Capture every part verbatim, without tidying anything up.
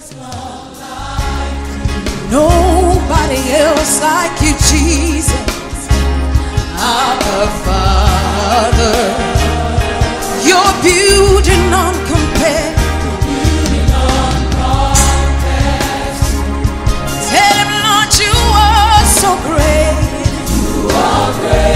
Nobody else like you, Jesus. Our Father, your beauty none compared. Tell him, Lord, you are so great. You are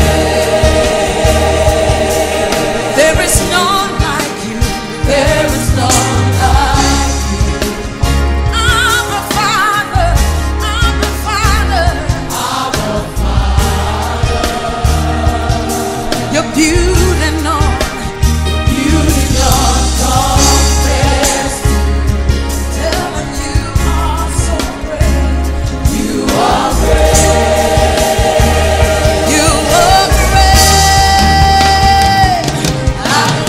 great. There is none like you. There is none like you. Our Father, our Father, our Father. Your beauty none, beauty none compares. Tell him you are so great. You are great. You are great. I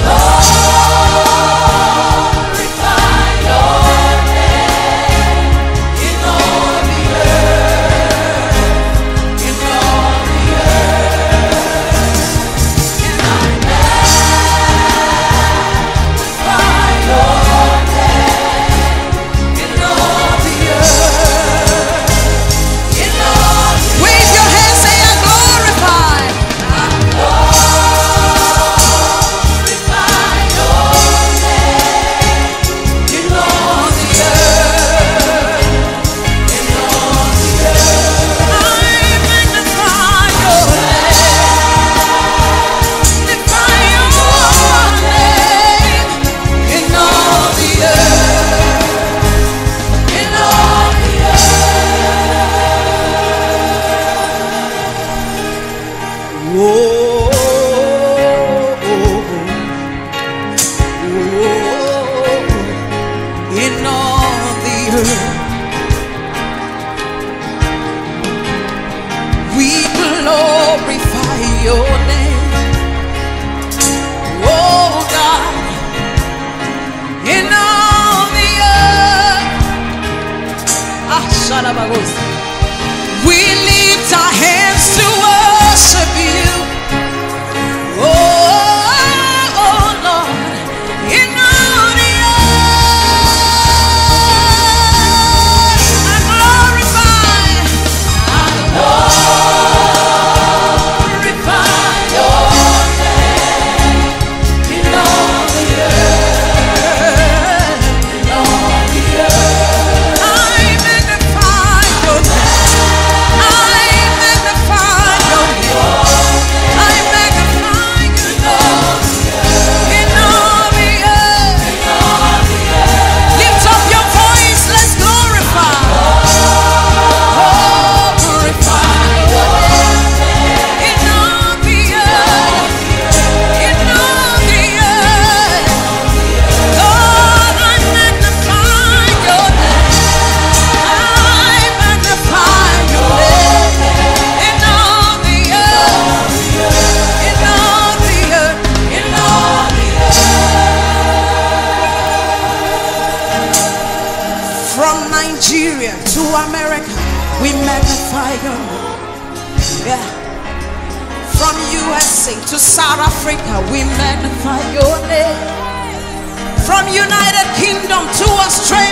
glorify your name in all the earth, in all the earth, and I magnify your name in all the earth, in all the earth. Wave your hands, say I glorify. I glorify your name in all the earth, in all the earth. I magnify your name, magnify your name in all the earth, in all the earth. Whoa, in all the earth, we glorify your name. Oh God, in all the earth. Ah, Shalabagos. We lift our hands to worship you. Oh, oh Lord, in all the earth, I glorify, I glorify your name in all the earth, in all the earth. I magnify your name. I magnify your name. I magnify your name in all the earth. Lift up your voice, let's glorify. Glorify your name in all the earth, in all the earth. Lord, I magnify your name. I magnify your name in all the earth, in all the earth, in all the earth. From Nigeria to America, we magnify your name. Yeah. From U S A to South Africa, we magnify your name. From United Kingdom to Australia,